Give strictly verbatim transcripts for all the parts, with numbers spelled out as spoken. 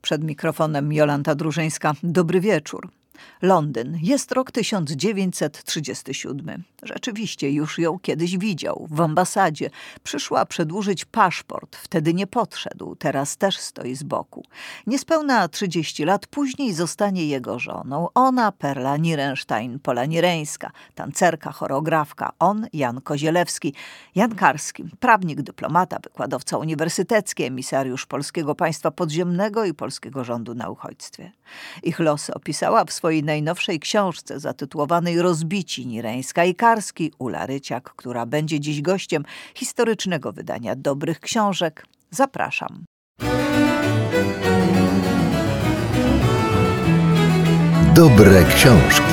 Przed mikrofonem Jolanta Drużyńska. Dobry wieczór. Londyn. Jest rok tysiąc dziewięćset trzydziesty siódmy. Rzeczywiście już ją kiedyś widział. W ambasadzie. Przyszła przedłużyć paszport. Wtedy nie podszedł. Teraz też stoi z boku. Niespełna trzydzieści lat później zostanie jego żoną. Ona Perla Nirenstein, Pola Nireńska. Tancerka, choreografka. On Jan Kozielewski. Jan Karski. Prawnik, dyplomata, wykładowca uniwersytecki, emisariusz Polskiego Państwa Podziemnego i polskiego rządu na uchodźstwie. Ich losy opisała w swojej najnowszej książce zatytułowanej Rozbici Nireńska i Karski Ula Ryciak, która będzie dziś gościem historycznego wydania Dobrych Książek. Zapraszam. Dobre książki.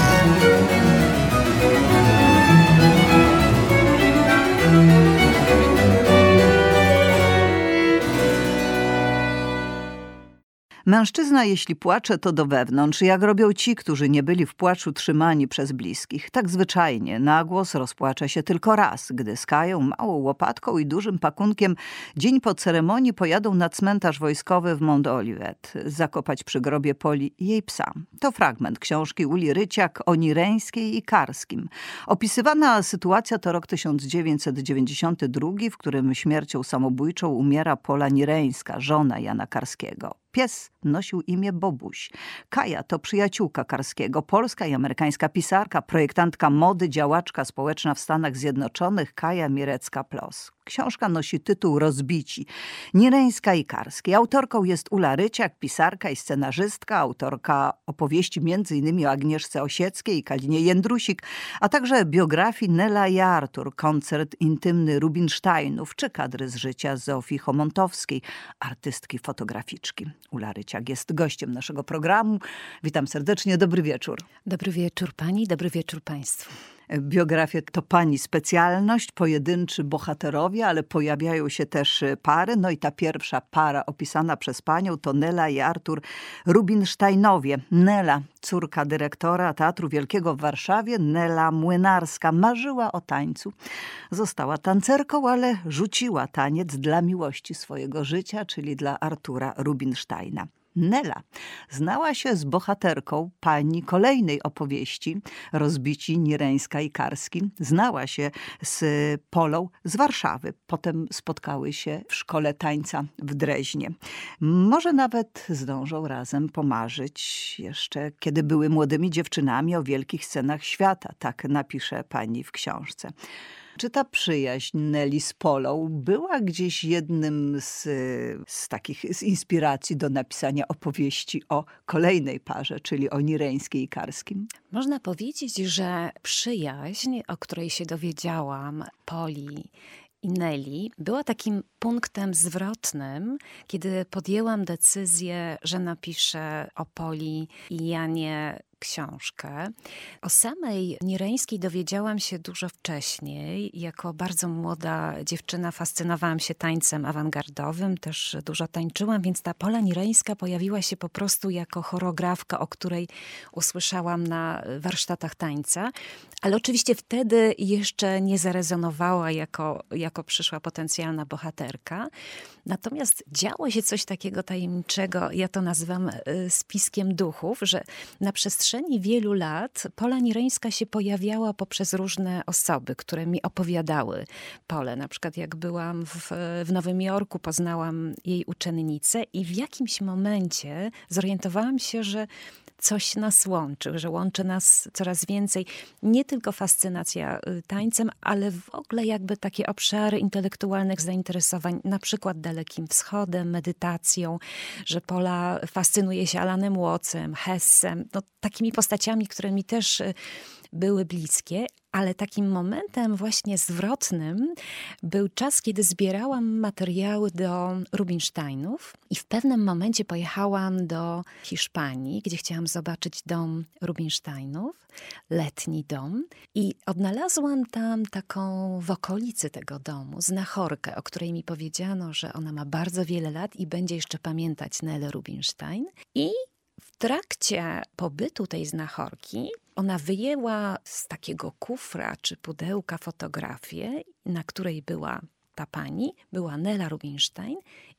Mężczyzna, jeśli płacze, to do wewnątrz, jak robią ci, którzy nie byli w płaczu trzymani przez bliskich. Tak zwyczajnie, na głos rozpłacze się tylko raz, gdy z Kają, małą łopatką i dużym pakunkiem dzień po ceremonii pojadą na cmentarz wojskowy w Mount Olivet, zakopać przy grobie Poli jej psa. To fragment książki Uli Ryciak o Nireńskiej i Karskim. Opisywana sytuacja to rok tysiąc dziewięćset dziewięćdziesiąty drugi, w którym śmiercią samobójczą umiera Pola Nireńska, żona Jana Karskiego. Pies nosił imię Bobuś. Kaja to przyjaciółka Karskiego, polska i amerykańska pisarka, projektantka mody, działaczka społeczna w Stanach Zjednoczonych Kaja Mirecka-Plos. Książka nosi tytuł Rozbici. Nireńska i Karski. Autorką jest Ula Ryciak, pisarka i scenarzystka, autorka opowieści między innymi o Agnieszce Osieckiej i Kalinie Jędrusik, a także biografii Nela i Artur, koncert intymny Rubinsteinów czy kadry z życia Zofii Chomontowskiej, artystki fotograficzki. Ula Ryciak jest gościem naszego programu. Witam serdecznie, dobry wieczór. Dobry wieczór pani, dobry wieczór państwu. Biografie to pani specjalność, pojedynczy bohaterowie, ale pojawiają się też pary. No i ta pierwsza para opisana przez panią to Nela i Artur Rubinsteinowie. Nela, córka dyrektora Teatru Wielkiego w Warszawie, Nela Młynarska, marzyła o tańcu. Została tancerką, ale rzuciła taniec dla miłości swojego życia, czyli dla Artura Rubinsteina. Nela znała się z bohaterką pani kolejnej opowieści, Rozbici Nireńska i Karski. Znała się z Polą z Warszawy. Potem spotkały się w szkole tańca w Dreźnie. Może nawet zdążą razem pomarzyć jeszcze, kiedy były młodymi dziewczynami, o wielkich scenach świata. Tak napisze pani w książce. Czy ta przyjaźń Neli z Polą była gdzieś jednym z, z takich z inspiracji do napisania opowieści o kolejnej parze, czyli o Nireńskiej i Karskim? Można powiedzieć, że przyjaźń, o której się dowiedziałam Poli i Neli, była takim punktem zwrotnym, kiedy podjęłam decyzję, że napiszę o Poli i Janie książkę. O samej Nireńskiej dowiedziałam się dużo wcześniej. Jako bardzo młoda dziewczyna fascynowałam się tańcem awangardowym, też dużo tańczyłam, więc ta Pola Nireńska pojawiła się po prostu jako choreografka, o której usłyszałam na warsztatach tańca. Ale oczywiście wtedy jeszcze nie zarezonowała jako, jako przyszła potencjalna bohaterka. Natomiast działo się coś takiego tajemniczego, ja to nazywam spiskiem duchów, że na przestrzeni wielu lat Pola Nireńska się pojawiała poprzez różne osoby, które mi opowiadały Polę. Na przykład jak byłam w, w Nowym Jorku, poznałam jej uczennicę i w jakimś momencie zorientowałam się, że coś nas łączy, że łączy nas coraz więcej. Nie tylko fascynacja tańcem, ale w ogóle jakby takie obszary intelektualnych zainteresowań, na przykład Dalekim Wschodem, medytacją, że Pola fascynuje się Alanem Wattsem, Hessem, no, takimi postaciami, które mi też były bliskie. Ale takim momentem właśnie zwrotnym był czas, kiedy zbierałam materiały do Rubinsteinów i w pewnym momencie pojechałam do Hiszpanii, gdzie chciałam zobaczyć dom Rubinsteinów, letni dom, i odnalazłam tam taką w okolicy tego domu znachorkę, o której mi powiedziano, że ona ma bardzo wiele lat i będzie jeszcze pamiętać Nelę Rubinstein. I w trakcie pobytu tej znachorki ona wyjęła z takiego kufra czy pudełka fotografię, na której była ta pani, była Nela Rubinstein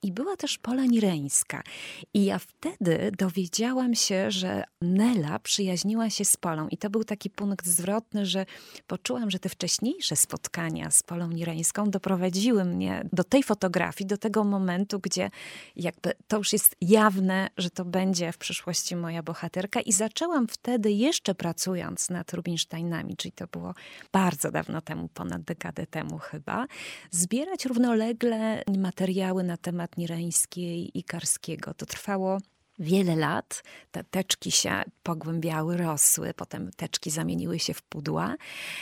i była też Pola Nireńska. I ja wtedy dowiedziałam się, że Nela przyjaźniła się z Polą. I to był taki punkt zwrotny, że poczułam, że te wcześniejsze spotkania z Polą Nireńską doprowadziły mnie do tej fotografii, do tego momentu, gdzie jakby to już jest jawne, że to będzie w przyszłości moja bohaterka. I zaczęłam wtedy, jeszcze pracując nad Rubinsteinami, czyli to było bardzo dawno temu, ponad dekadę temu chyba, zbierać równolegle materiały na temat Nireńskiej i Karskiego. To trwało wiele lat. Te teczki się pogłębiały, rosły, potem teczki zamieniły się w pudła.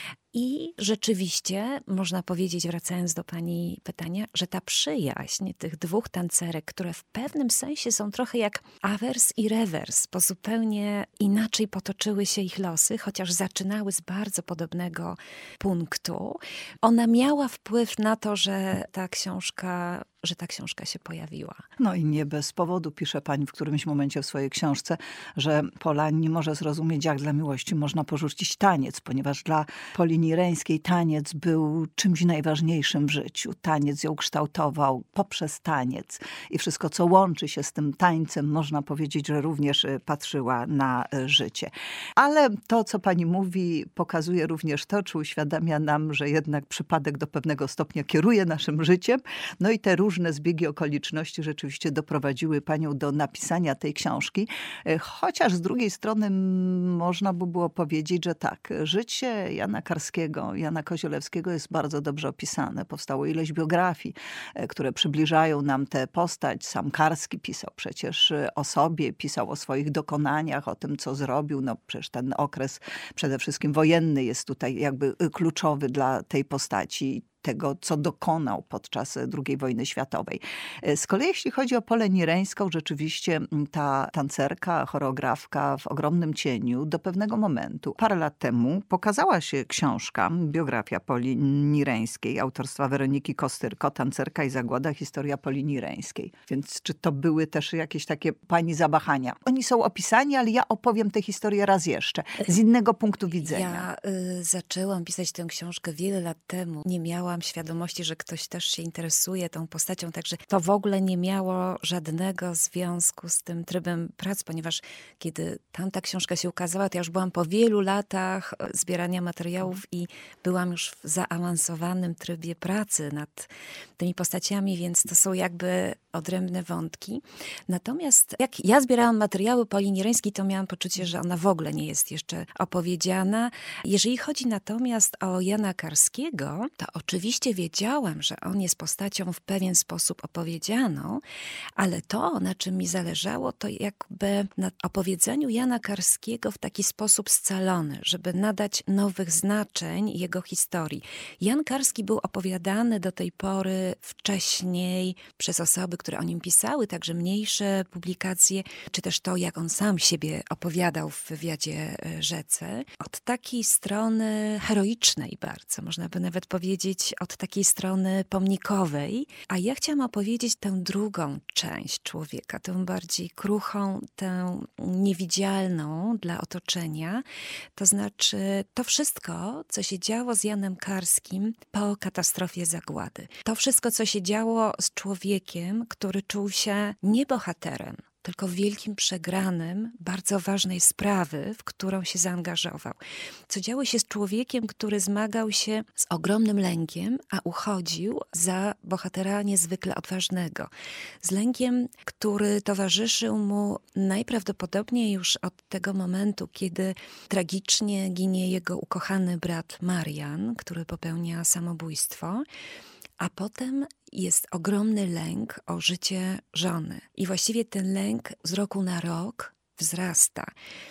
I rzeczywiście można powiedzieć, wracając do pani pytania, że ta przyjaźń tych dwóch tancerek, które w pewnym sensie są trochę jak awers i rewers, bo zupełnie inaczej potoczyły się ich losy, chociaż zaczynały z bardzo podobnego punktu. Ona miała wpływ na to, że ta książka, że ta książka się pojawiła. No i nie bez powodu pisze pani w którymś momencie w swojej książce, że Pola nie może zrozumieć, jak dla miłości można porzucić taniec, ponieważ dla Poli Nireńskiej taniec był czymś najważniejszym w życiu. Taniec ją kształtował poprzez taniec i wszystko, co łączy się z tym tańcem, można powiedzieć, że również patrzyła na życie. Ale to, co pani mówi, pokazuje również to, czy uświadamia nam, że jednak przypadek do pewnego stopnia kieruje naszym życiem. No i te różne zbiegi okoliczności rzeczywiście doprowadziły panią do napisania tej książki. Chociaż z drugiej strony można by było powiedzieć, że tak, życie Jana Karskiego, Jana Koziolewskiego jest bardzo dobrze opisane. Powstało ileś biografii, które przybliżają nam tę postać. Sam Karski pisał przecież o sobie, pisał o swoich dokonaniach, o tym, co zrobił. No przecież ten okres przede wszystkim wojenny jest tutaj jakby kluczowy dla tej postaci, tego, co dokonał podczas drugiej wojny światowej. Z kolei jeśli chodzi o Polę Nireńską, rzeczywiście ta tancerka, choreografka w ogromnym cieniu do pewnego momentu. Parę lat temu pokazała się książka, biografia Poli Nireńskiej, autorstwa Weroniki Kostyrko, Tancerka i zagłada, historia Poli Nireńskiej. Więc czy to były też jakieś takie pani zawahania? Oni są opisani, ale ja opowiem tę historię raz jeszcze, z innego punktu widzenia. Ja y, zaczęłam pisać tę książkę wiele lat temu. Nie miałam świadomości, że ktoś też się interesuje tą postacią, także to w ogóle nie miało żadnego związku z tym trybem pracy, ponieważ kiedy tamta książka się ukazała, to ja już byłam po wielu latach zbierania materiałów i byłam już w zaawansowanym trybie pracy nad tymi postaciami, więc to są jakby odrębne wątki. Natomiast jak ja zbierałam materiały Poli Nireńskiej, to miałam poczucie, że ona w ogóle nie jest jeszcze opowiedziana. Jeżeli chodzi natomiast o Jana Karskiego, to oczywiście wiedziałam, że on jest postacią w pewien sposób opowiedzianą, ale to, na czym mi zależało, to jakby na opowiedzeniu Jana Karskiego w taki sposób scalony, żeby nadać nowych znaczeń jego historii. Jan Karski był opowiadany do tej pory wcześniej przez osoby, które o nim pisały, także mniejsze publikacje, czy też to, jak on sam siebie opowiadał w wywiadzie Rzece. Od takiej strony heroicznej bardzo, można by nawet powiedzieć, od takiej strony pomnikowej. A ja chciałam opowiedzieć tę drugą część człowieka, tę bardziej kruchą, tę niewidzialną dla otoczenia. To znaczy to wszystko, co się działo z Janem Karskim po katastrofie zagłady. To wszystko, co się działo z człowiekiem, który czuł się nie bohaterem, tylko wielkim przegranym bardzo ważnej sprawy, w którą się zaangażował. Co działo się z człowiekiem, który zmagał się z ogromnym lękiem, a uchodził za bohatera niezwykle odważnego. Z lękiem, który towarzyszył mu najprawdopodobniej już od tego momentu, kiedy tragicznie ginie jego ukochany brat Marian, który popełnia samobójstwo. A potem jest ogromny lęk o życie żony. I właściwie ten lęk z roku na rok wzrasta.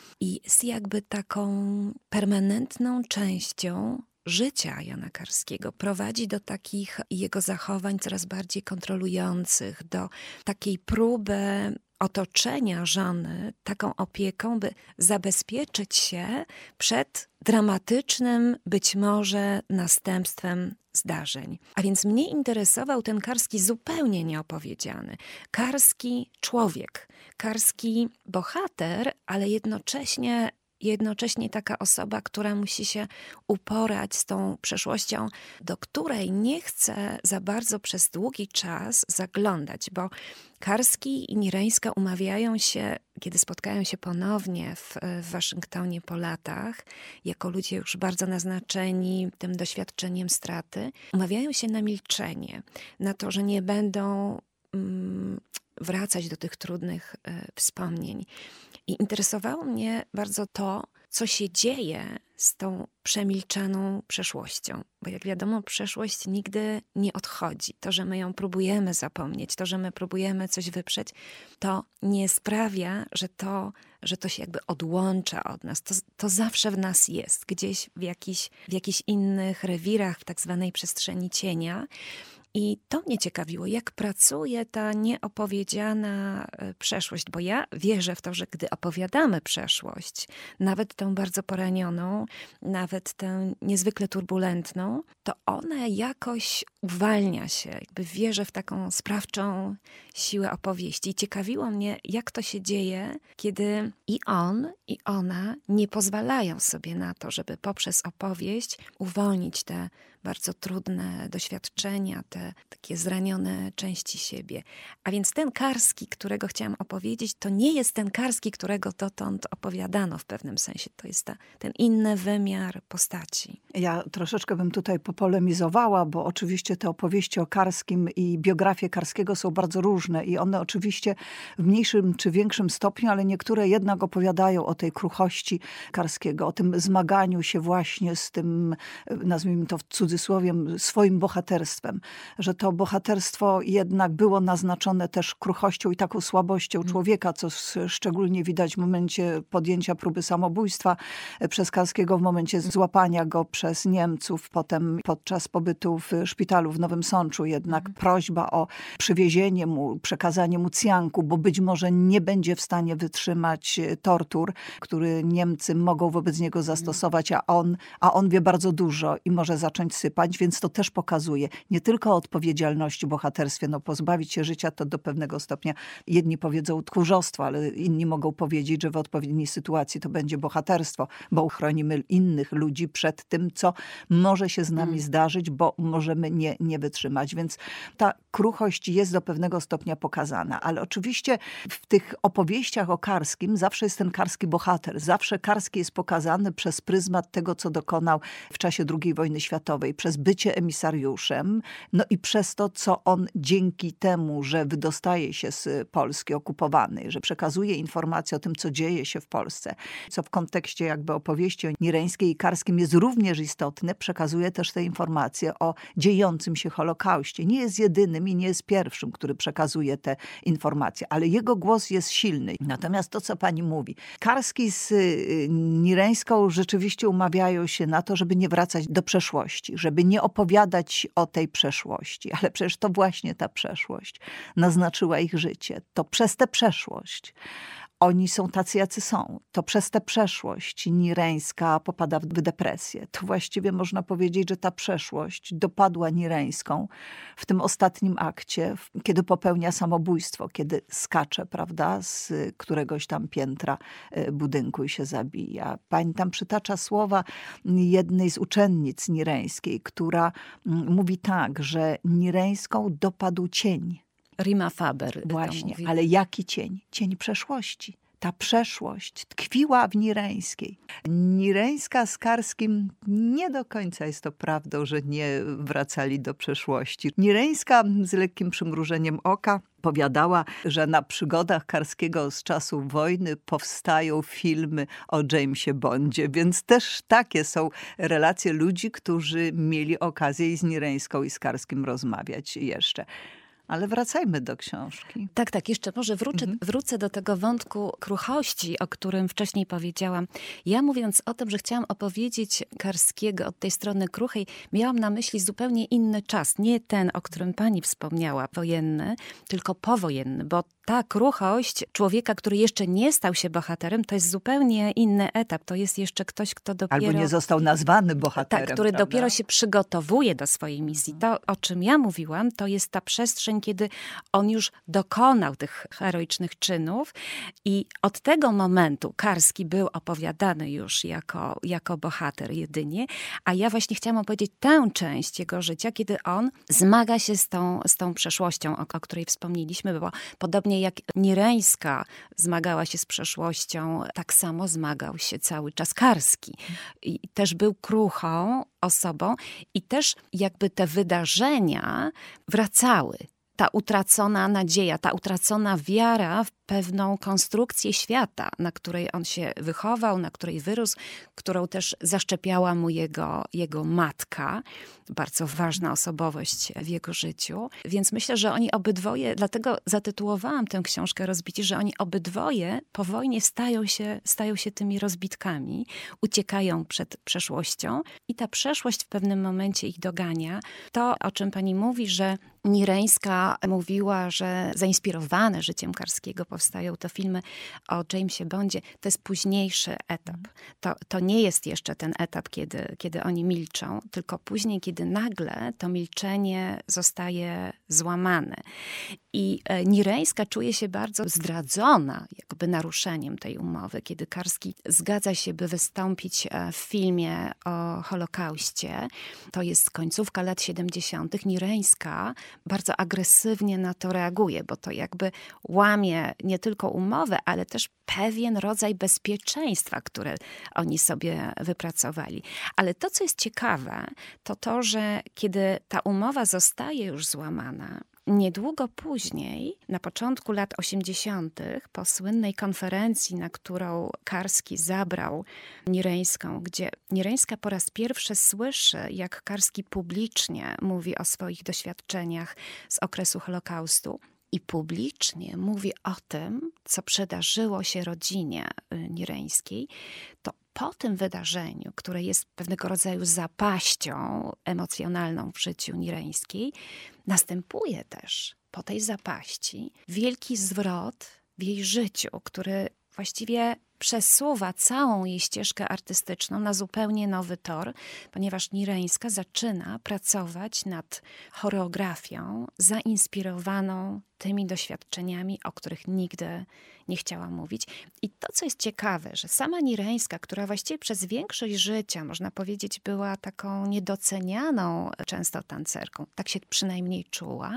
I jest jakby taką permanentną częścią życia Jana Karskiego. Prowadzi do takich jego zachowań coraz bardziej kontrolujących, do takiej próby otoczenia żony taką opieką, by zabezpieczyć się przed dramatycznym być może następstwem zdarzeń. A więc mnie interesował ten Karski zupełnie nieopowiedziany. Karski człowiek, Karski bohater, ale jednocześnie jednocześnie taka osoba, która musi się uporać z tą przeszłością, do której nie chce za bardzo przez długi czas zaglądać, bo Karski i Nireńska umawiają się, kiedy spotkają się ponownie w, w Waszyngtonie po latach, jako ludzie już bardzo naznaczeni tym doświadczeniem straty, umawiają się na milczenie, na to, że nie będą mm, wracać do tych trudnych y, wspomnień. I interesowało mnie bardzo to, co się dzieje z tą przemilczaną przeszłością. Bo jak wiadomo, przeszłość nigdy nie odchodzi. To, że my ją próbujemy zapomnieć, to, że my próbujemy coś wyprzeć, to nie sprawia, że to, że to się jakby odłącza od nas. To, to zawsze w nas jest, gdzieś w, jakiś, w jakichś innych rewirach, w tak zwanej przestrzeni cienia. I to mnie ciekawiło, jak pracuje ta nieopowiedziana przeszłość, bo ja wierzę w to, że gdy opowiadamy przeszłość, nawet tę bardzo poranioną, nawet tę niezwykle turbulentną, to ona jakoś uwalnia się, jakby wierzę w taką sprawczą siłę opowieści. I ciekawiło mnie, jak to się dzieje, kiedy i on, i ona nie pozwalają sobie na to, żeby poprzez opowieść uwolnić te bardzo trudne doświadczenia, te takie zranione części siebie. A więc ten Karski, którego chciałam opowiedzieć, to nie jest ten Karski, którego dotąd opowiadano w pewnym sensie. To jest ta, ten inny wymiar postaci. Ja troszeczkę bym tutaj popolemizowała, bo oczywiście te opowieści o Karskim i biografie Karskiego są bardzo różne i one oczywiście w mniejszym czy większym stopniu, ale niektóre jednak opowiadają o tej kruchości Karskiego, o tym zmaganiu się właśnie z tym, nazwijmy to w cudzysłowie, swoim bohaterstwem. Że to bohaterstwo jednak było naznaczone też kruchością i taką słabością człowieka, co szczególnie widać w momencie podjęcia próby samobójstwa przez Karskiego, w momencie złapania go przez Niemców, potem podczas pobytu w szpitalu w Nowym Sączu jednak mm. prośba o przywiezienie mu, przekazanie mu cjanku, bo być może nie będzie w stanie wytrzymać tortur, który Niemcy mogą wobec niego zastosować, a on, a on wie bardzo dużo i może zacząć sypać, więc to też pokazuje nie tylko o odpowiedzialności, bohaterstwie, no pozbawić się życia to do pewnego stopnia, jedni powiedzą tchórzostwo, ale inni mogą powiedzieć, że w odpowiedniej sytuacji to będzie bohaterstwo, bo uchronimy innych ludzi przed tym, co może się z nami mm. zdarzyć, bo możemy nie, nie wytrzymać. Więc ta kruchość jest do pewnego stopnia pokazana, ale oczywiście w tych opowieściach o Karskim zawsze jest ten Karski bohater. Zawsze Karski jest pokazany przez pryzmat tego, co dokonał w czasie drugiej wojny światowej, przez bycie emisariuszem, no i przez to, co on dzięki temu, że wydostaje się z Polski okupowanej, że przekazuje informacje o tym, co dzieje się w Polsce, co w kontekście jakby opowieści o Nireńskiej i Karskim jest również istotne, przekazuje też te informacje o dziejącym się Holokauście. Nie jest jedynym i nie jest pierwszym, który przekazuje te informacje, ale jego głos jest silny. Natomiast to, co pani mówi, Karski z Nireńską rzeczywiście umawiają się na to, żeby nie wracać do przeszłości, żeby nie opowiadać o tej przeszłości. Ale przecież to właśnie ta przeszłość naznaczyła ich życie. To przez tę przeszłość oni są tacy, jacy są. To przez tę przeszłość Nireńska popada w depresję. To właściwie można powiedzieć, że ta przeszłość dopadła Nireńską w tym ostatnim akcie, kiedy popełnia samobójstwo, kiedy skacze, prawda, z któregoś tam piętra budynku i się zabija. Pani tam przytacza słowa jednej z uczennic Nireńskiej, która mówi tak, że Nireńską dopadł cień. Rima Faber. Właśnie, ale jaki cień? Cień przeszłości. Ta przeszłość tkwiła w Nireńskiej. Nireńska z Karskim nie do końca jest to prawdą, że nie wracali do przeszłości. Nireńska z lekkim przymrużeniem oka powiadała, że na przygodach Karskiego z czasów wojny powstają filmy o Jamesie Bondzie, więc też takie są relacje ludzi, którzy mieli okazję i z Nireńską i z Karskim rozmawiać jeszcze. Ale wracajmy do książki. Tak, tak. Jeszcze może wrócę, mhm. wrócę do tego wątku kruchości, o którym wcześniej powiedziałam. Ja mówiąc o tym, że chciałam opowiedzieć Karskiego od tej strony kruchej, miałam na myśli zupełnie inny czas. Nie ten, o którym pani wspomniała, wojenny, tylko powojenny, bo ta kruchość człowieka, który jeszcze nie stał się bohaterem, to jest zupełnie inny etap. To jest jeszcze ktoś, kto dopiero... Albo nie został nazwany bohaterem. Tak, który prawda? dopiero się przygotowuje do swojej misji. To, o czym ja mówiłam, to jest ta przestrzeń momentem, kiedy on już dokonał tych heroicznych czynów i od tego momentu Karski był opowiadany już jako, jako bohater jedynie, a ja właśnie chciałam opowiedzieć tę część jego życia, kiedy on zmaga się z tą, z tą przeszłością, o, o której wspomnieliśmy, bo podobnie jak Nireńska zmagała się z przeszłością, tak samo zmagał się cały czas Karski. I też był kruchą osobą i też jakby te wydarzenia wracały. Ta utracona nadzieja, ta utracona wiara w pewną konstrukcję świata, na której on się wychował, na której wyrósł, którą też zaszczepiała mu jego, jego matka. Bardzo ważna osobowość w jego życiu. Więc myślę, że oni obydwoje, dlatego zatytułowałam tę książkę Rozbici, że oni obydwoje po wojnie stają się, stają się tymi rozbitkami, uciekają przed przeszłością i ta przeszłość w pewnym momencie ich dogania. To, o czym pani mówi, że Nireńska mówiła, że zainspirowane życiem Karskiego powstają te filmy o Jamesie Bondzie, to jest późniejszy etap. To, to nie jest jeszcze ten etap, kiedy, kiedy oni milczą, tylko później, kiedy nagle to milczenie zostaje złamane. I Nireńska czuje się bardzo zdradzona jakby naruszeniem tej umowy, kiedy Karski zgadza się, by wystąpić w filmie o Holokauście. To jest końcówka lat siedemdziesiątych. Nireńska bardzo agresywnie na to reaguje, bo to jakby łamie nie tylko umowę, ale też pewien rodzaj bezpieczeństwa, które oni sobie wypracowali. Ale to, co jest ciekawe, to to, że kiedy ta umowa zostaje już złamana, niedługo później, na początku lat osiemdziesiątych, po słynnej konferencji, na którą Karski zabrał Nireńską, gdzie Nireńska po raz pierwszy słyszy, jak Karski publicznie mówi o swoich doświadczeniach z okresu Holokaustu i publicznie mówi o tym, co przydarzyło się rodzinie Nireńskiej, to po tym wydarzeniu, które jest pewnego rodzaju zapaścią emocjonalną w życiu Nireńskiej, następuje też po tej zapaści wielki zwrot w jej życiu, który właściwie przesuwa całą jej ścieżkę artystyczną na zupełnie nowy tor, ponieważ Nireńska zaczyna pracować nad choreografią zainspirowaną tymi doświadczeniami, o których nigdy nie chciała mówić. I to, co jest ciekawe, że sama Nireńska, która właściwie przez większość życia, można powiedzieć, była taką niedocenianą często tancerką, tak się przynajmniej czuła,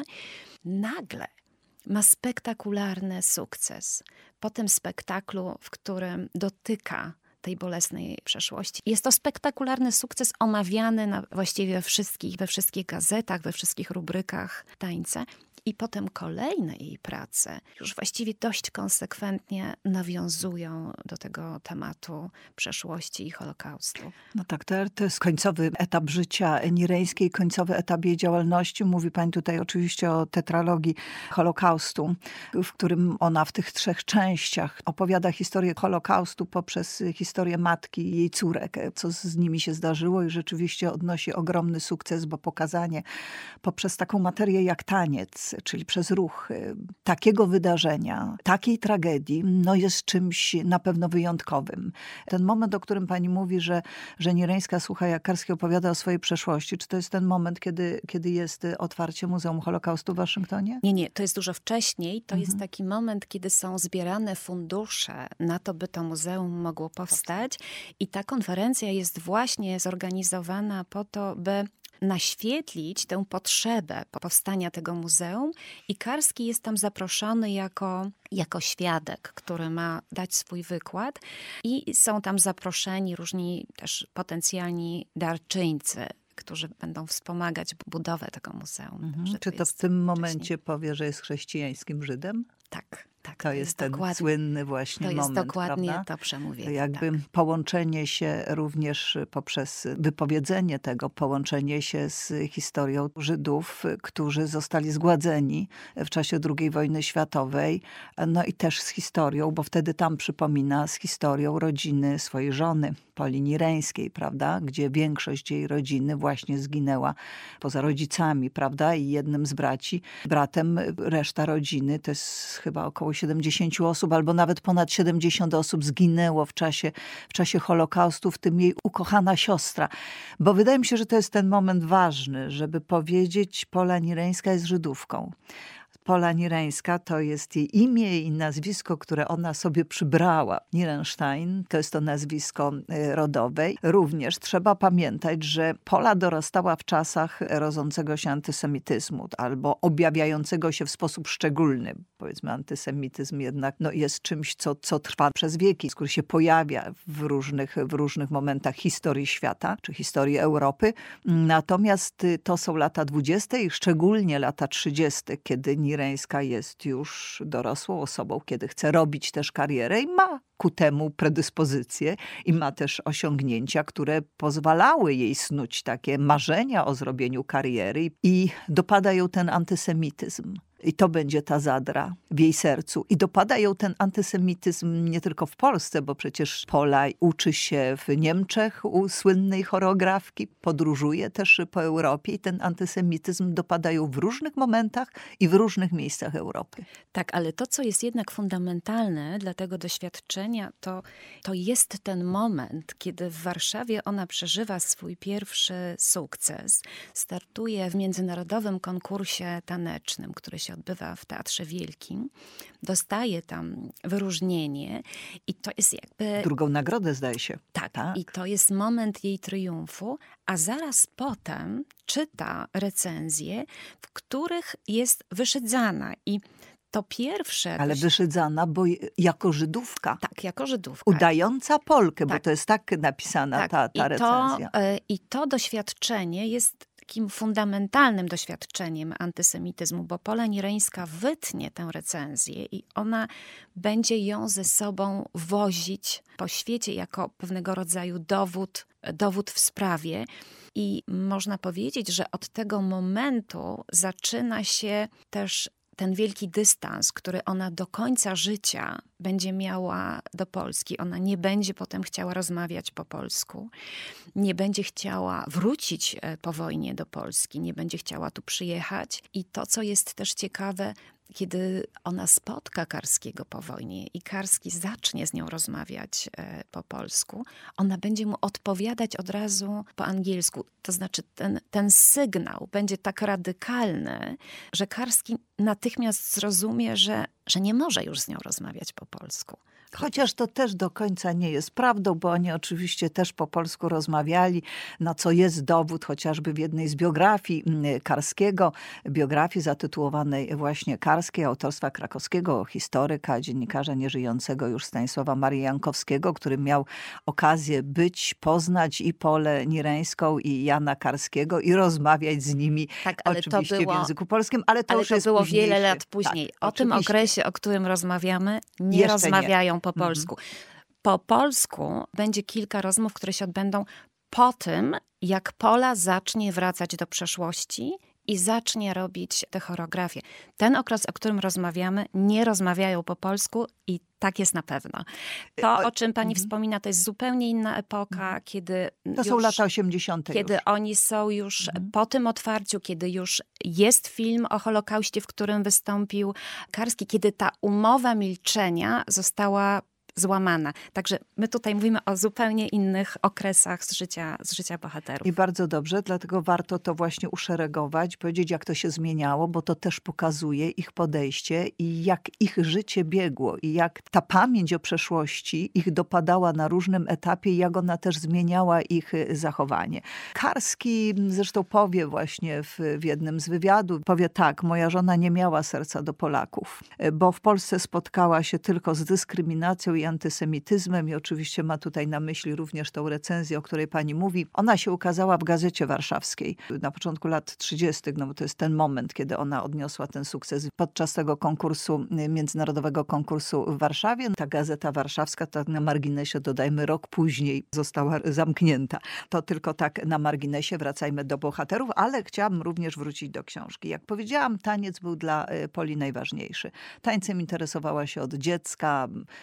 nagle ma spektakularny sukces. Po tym spektaklu, w którym dotyka tej bolesnej przeszłości. Jest to spektakularny sukces omawiany na właściwie wszystkich, we wszystkich gazetach, we wszystkich rubrykach tańca. I potem kolejne jej prace już właściwie dość konsekwentnie nawiązują do tego tematu przeszłości i Holokaustu. No tak, to, to jest końcowy etap życia Nireńskiej, końcowy etap jej działalności. Mówi pani tutaj oczywiście o tetralogii Holokaustu, w którym ona w tych trzech częściach opowiada historię Holokaustu poprzez historię matki i jej córek, co z nimi się zdarzyło i rzeczywiście odnosi ogromny sukces, bo pokazanie poprzez taką materię jak taniec, czyli przez ruch takiego wydarzenia, takiej tragedii, no jest czymś na pewno wyjątkowym. Ten moment, o którym pani mówi, że, że Nireńska słucha, jak Karski opowiada o swojej przeszłości, czy to jest ten moment, kiedy, kiedy jest otwarcie Muzeum Holokaustu w Waszyngtonie? Nie, nie, to jest dużo wcześniej. To Mhm. jest taki moment, kiedy są zbierane fundusze na to, by to muzeum mogło powstać. I ta konferencja jest właśnie zorganizowana po to, by naświetlić tę potrzebę powstania tego muzeum i Karski jest tam zaproszony jako, jako świadek, który ma dać swój wykład i są tam zaproszeni różni też potencjalni darczyńcy, którzy będą wspomagać budowę tego muzeum. Mhm. Czy to w tym momencie powie, że jest chrześcijańskim Żydem? Tak. Tak, to, to jest, jest ten dokładnie, słynny właśnie to moment, jest dokładnie prawda? To przemówienie. To jakby tak. połączenie się również poprzez wypowiedzenie tego, połączenie się z historią Żydów, którzy zostali zgładzeni w czasie drugiej wojny światowej, no i też z historią, bo wtedy tam przypomina z historią rodziny swojej żony, Poli Nireńskiej, prawda? Gdzie większość jej rodziny właśnie zginęła poza rodzicami, prawda? I jednym z braci, bratem reszta rodziny, to jest chyba około siedemdziesiąt osób, albo nawet ponad siedemdziesiąt osób zginęło w czasie, w czasie Holokaustu, w tym jej ukochana siostra. Bo wydaje mi się, że to jest ten moment ważny, żeby powiedzieć, Pola Nireńska jest Żydówką. Pola Nireńska to jest jej imię i nazwisko, które ona sobie przybrała. Nirenstein to jest to nazwisko rodowe. Również trzeba pamiętać, że Pola dorastała w czasach rodzącego się antysemityzmu albo objawiającego się w sposób szczególny. Powiedzmy, antysemityzm jednak no, jest czymś, co, co trwa przez wieki, który się pojawia w różnych, w różnych momentach historii świata, czy historii Europy. Natomiast to są lata dwudzieste i szczególnie lata trzydzieste, kiedy Nireńska jest już dorosłą osobą, kiedy chce robić też karierę i ma ku temu predyspozycje i ma też osiągnięcia, które pozwalały jej snuć takie marzenia o zrobieniu kariery i dopada ją ten antysemityzm. I to będzie ta zadra w jej sercu. I dopada ją ten antysemityzm nie tylko w Polsce, bo przecież Pola uczy się w Niemczech u słynnej choreografki, podróżuje też po Europie i ten antysemityzm dopada ją w różnych momentach i w różnych miejscach Europy. Tak, ale to, co jest jednak fundamentalne dla tego doświadczenia, to, to jest ten moment, kiedy w Warszawie ona przeżywa swój pierwszy sukces. Startuje w międzynarodowym konkursie tanecznym, który się odbywa w Teatrze Wielkim. Dostaje tam wyróżnienie i to jest jakby... Drugą nagrodę, zdaje się. Tak, tak. I to jest moment jej triumfu, a zaraz potem czyta recenzje, w których jest wyszydzana i to pierwsze... Ale wyszydzana, bo jako Żydówka. Tak, jako Żydówka. Udająca Polkę, tak. bo to jest tak napisana tak. ta, ta I recenzja. To, I to doświadczenie jest takim fundamentalnym doświadczeniem antysemityzmu, bo Pola Nireńska wytnie tę recenzję i ona będzie ją ze sobą wozić po świecie jako pewnego rodzaju dowód, dowód w sprawie. I można powiedzieć, że od tego momentu zaczyna się też ten wielki dystans, który ona do końca życia będzie miała do Polski. Ona nie będzie potem chciała rozmawiać po polsku, nie będzie chciała wrócić po wojnie do Polski, nie będzie chciała tu przyjechać. I to, co jest też ciekawe, kiedy ona spotka Karskiego po wojnie i Karski zacznie z nią rozmawiać po polsku, ona będzie mu odpowiadać od razu po angielsku. To znaczy ten, ten sygnał będzie tak radykalny, że Karski natychmiast zrozumie, że, że nie może już z nią rozmawiać po polsku. Chociaż to też do końca nie jest prawdą, bo oni oczywiście też po polsku rozmawiali, na co jest dowód chociażby w jednej z biografii Karskiego, biografii zatytułowanej właśnie Karskiej, autorstwa krakowskiego historyka, dziennikarza nieżyjącego już Stanisława Marii Jankowskiego, który miał okazję być, poznać i Polę Nireńską i Jana Karskiego i rozmawiać z nimi tak, ale oczywiście to było, w języku polskim, ale to ale już to jest było późniejszy. wiele lat później. Tak, o tym oczywiście. okresie, o którym rozmawiamy, nie Jeszcze rozmawiają nie. po polsku. Po polsku będzie kilka rozmów, które się odbędą po tym, jak Pola zacznie wracać do przeszłości i zacznie robić te choreografie. Ten okres, o którym rozmawiamy, nie rozmawiają po polsku i tak jest na pewno. To, o czym pani mhm. wspomina, to jest zupełnie inna epoka, mhm. kiedy To już, są lata osiemdziesiąte. Kiedy już. oni są już mhm. po tym otwarciu, kiedy już jest film o Holokauście, w którym wystąpił Karski, kiedy ta umowa milczenia została złamana. Także my tutaj mówimy o zupełnie innych okresach z życia, z życia bohaterów. I bardzo dobrze, dlatego warto to właśnie uszeregować, powiedzieć, jak to się zmieniało, bo to też pokazuje ich podejście i jak ich życie biegło i jak ta pamięć o przeszłości ich dopadała na różnym etapie i jak ona też zmieniała ich zachowanie. Karski zresztą powie właśnie w, w jednym z wywiadów, powie tak, moja żona nie miała serca do Polaków, bo w Polsce spotkała się tylko z dyskryminacją i antysemityzmem i oczywiście ma tutaj na myśli również tą recenzję, o której pani mówi. Ona się ukazała w Gazecie Warszawskiej na początku lat trzydziestych, no bo to jest ten moment, kiedy ona odniosła ten sukces podczas tego konkursu, międzynarodowego konkursu w Warszawie. Ta Gazeta Warszawska, tak na marginesie dodajmy, rok później została zamknięta. To tylko tak na marginesie, wracajmy do bohaterów, ale chciałam również wrócić do książki. Jak powiedziałam, taniec był dla Poli najważniejszy. Tańcem interesowała się od dziecka, potrafił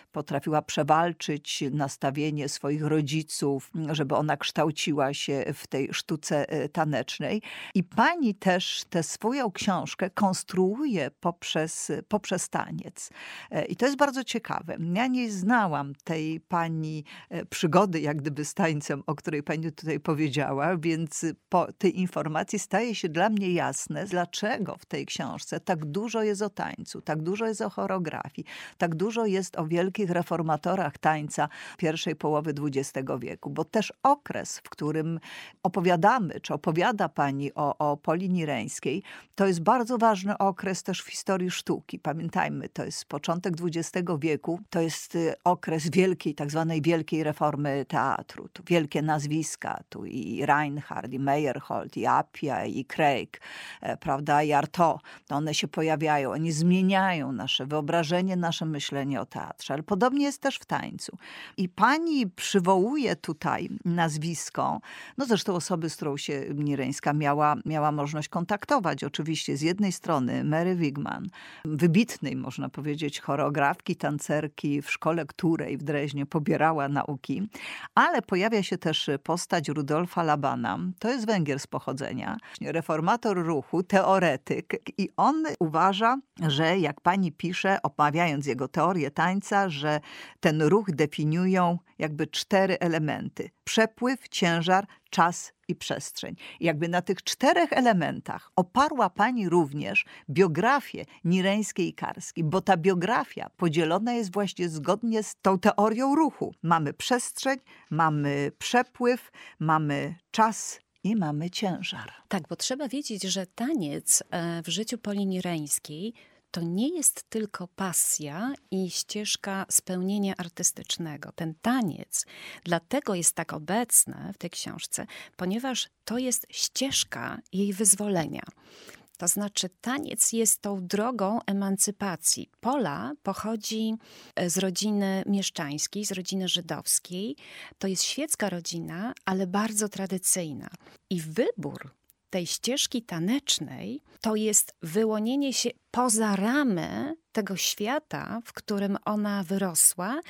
potrafiła przewalczyć nastawienie swoich rodziców, żeby ona kształciła się w tej sztuce tanecznej. I pani też tę swoją książkę konstruuje poprzez, poprzez taniec. I to jest bardzo ciekawe. Ja nie znałam tej pani przygody, jak gdyby z tańcem, o której pani tutaj powiedziała, więc po tej informacji staje się dla mnie jasne, dlaczego w tej książce tak dużo jest o tańcu, tak dużo jest o choreografii, tak dużo jest o wielkich reformatorach tańca pierwszej połowy dwudziestego wieku, bo też okres, w którym opowiadamy, czy opowiada pani o, o Poli Nireńskiej, to jest bardzo ważny okres też w historii sztuki. Pamiętajmy, to jest początek dwudziestego wieku, to jest okres wielkiej, tak zwanej wielkiej reformy teatru. Tu wielkie nazwiska, tu i Reinhardt, i Meyerhold, i Appia, i Craig, prawda, i Artaud. To one się pojawiają, oni zmieniają nasze wyobrażenie, nasze myślenie o teatrze. Ale podobnie jest też w tańcu. I pani przywołuje tutaj nazwisko, no zresztą osoby, z którą się Nireńska miała, miała możliwość kontaktować. Oczywiście z jednej strony Mary Wigman, wybitnej, można powiedzieć, choreografki, tancerki, w szkole której w Dreźnie pobierała nauki, ale pojawia się też postać Rudolfa Labana. To jest Węgier z pochodzenia, reformator ruchu, teoretyk i on uważa, że jak pani pisze, omawiając jego teorię tańca, że ten ruch definiują jakby cztery elementy. Przepływ, ciężar, czas i przestrzeń. I jakby na tych czterech elementach oparła pani również biografię Nireńskiej i Karskiej, bo ta biografia podzielona jest właśnie zgodnie z tą teorią ruchu. Mamy przestrzeń, mamy przepływ, mamy czas i mamy ciężar. Tak, bo trzeba wiedzieć, że taniec w życiu Poli Nireńskiej to nie jest tylko pasja i ścieżka spełnienia artystycznego. Ten taniec dlatego jest tak obecny w tej książce, ponieważ to jest ścieżka jej wyzwolenia. To znaczy taniec jest tą drogą emancypacji. Pola pochodzi z rodziny mieszczańskiej, z rodziny żydowskiej. To jest świecka rodzina, ale bardzo tradycyjna. I wybór tej ścieżki tanecznej to jest wyłonienie się poza ramy tego świata, w którym ona wyrosła